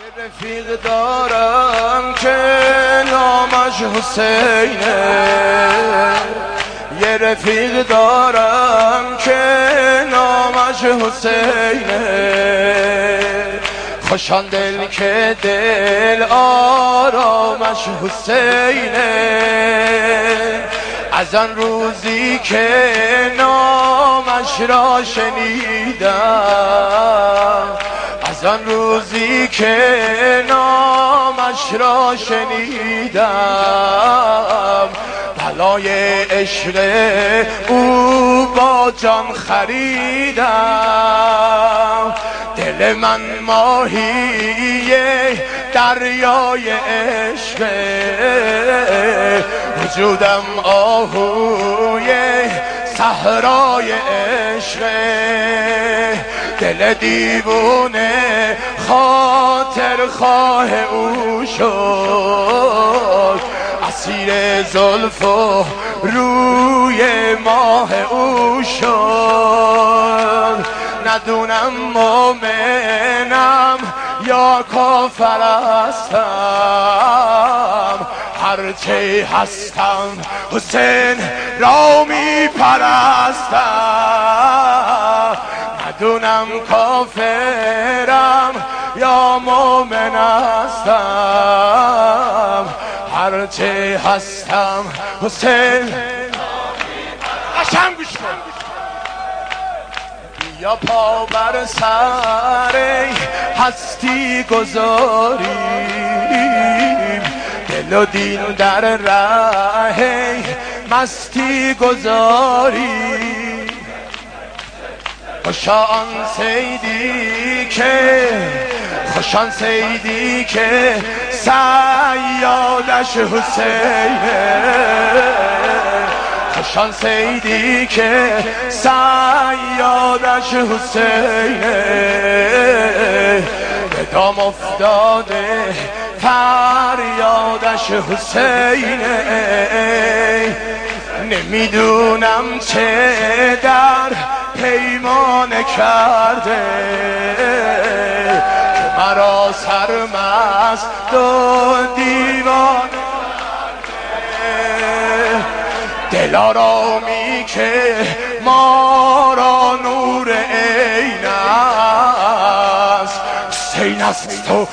رفیق دارم که نامش حسینه، یه رفیق دارم که نامش حسینه. خوشان دل که دل آرامش حسینه، از آن روزی که نامش را شنیدم، از آن روزی که نامش را شنیدم، بلای عشق او با جان خریدم. دل من ماهی دریای عشق، وجودم آهوی صحرای عشق. دل دیوونه خاطر خواه او شد، اسیر زلف و روی ماه او شد. ندونم مومنم یا کافر هستم، هرچه هستم حسین را می پرستم. ندونم کافرم یا مومن هستم، هرچه هستم حسین. قشنگ گوش کن. بیا پا بر سر هستی گذاریم، دل و دین در ره مستی گذاریم. خوشان صیدی که صیادش حسینه، خوشان صیدی که صیادش حسینه. به دام افتاده فریادش حسینه. نمیدونم چه در پیمانه کرده که مرا سرمست و دیوانه کرده. دلارامی که ما را نور عین است، حسین است و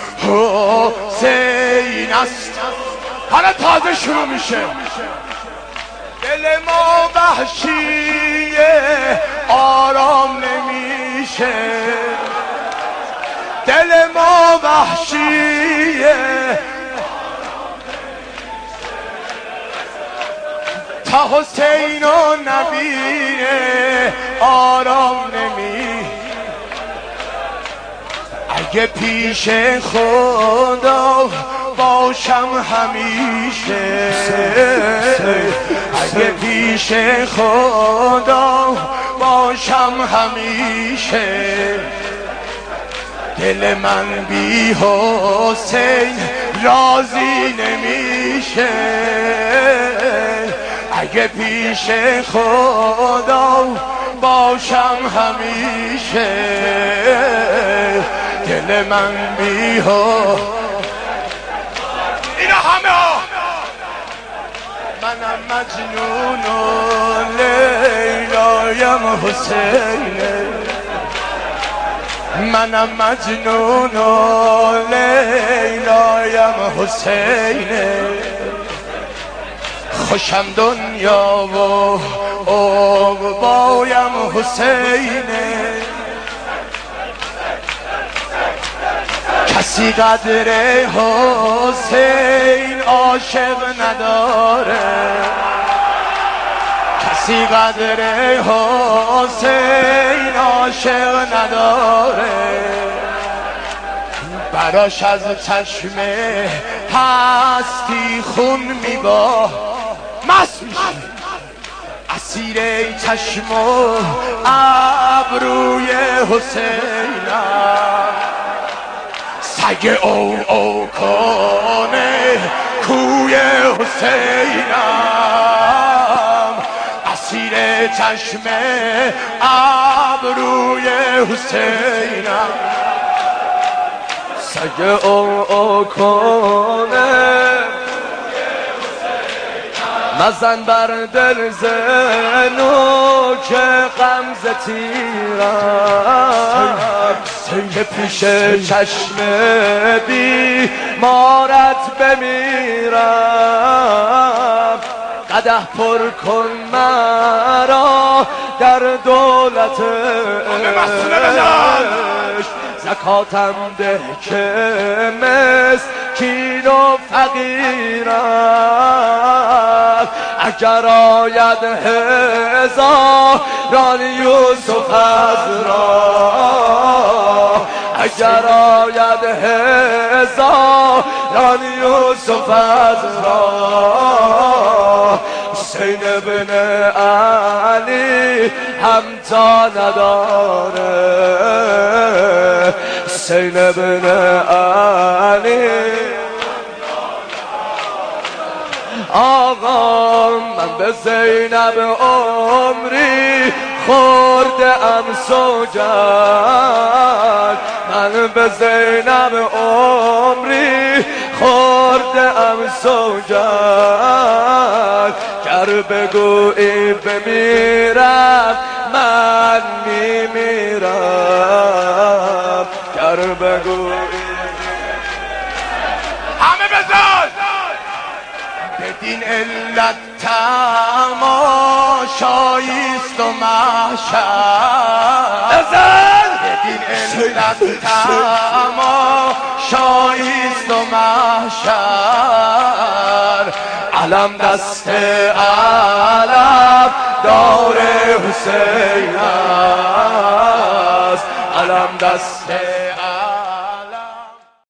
حسین است. حالا تازه شروع میشه. دل ما وحشیه آرام نمیشه، دل ما وحشیه تا حسین و نبیه آرام نمیشه. اگه پیش خدا باشم همیشه، اگه پیش خدا باشم همیشه، دل من بی حسین راضی نمیشه. اگه پیش خدا باشم همیشه، دل من بی حسین. اینا همه ها منم مجنون و لیلایم حسینه، منم مجنون و لیلایم حسینه. خوشم دنیا و عقبایم حسینه، کسی قدر حسین عاشق نداره، کسی قدر حسین عاشق نداره. براش از چشم هستی خون میباه، مست میشه. اسیر چشم و ابروی حسینم، سگ او کنه کوی حسینم. اسیر چشم ابروی حسینم، اگه او کنه مزن بر دل زنو که غمزه تیرم که پیش چشم بیمارت بمیرم قدح پر کن مرا در دولتش زکاتم ده که مسکین و فقیرم اگر آید هزاران یوسف از راه اگر آید هزاران یوسف از راه حسین بن علی همتا نداره حسین بن علی آقا من به زینب عمری خورده ام سوگند من به زینب عمری خورده ام سوگند گر بگویی بمیرم من میمیرم گر بگویی همه بزن بدین علت تماشاییست و محشر بدین علت تماشاییست و محشر علم دست علم دار حسین است علم دست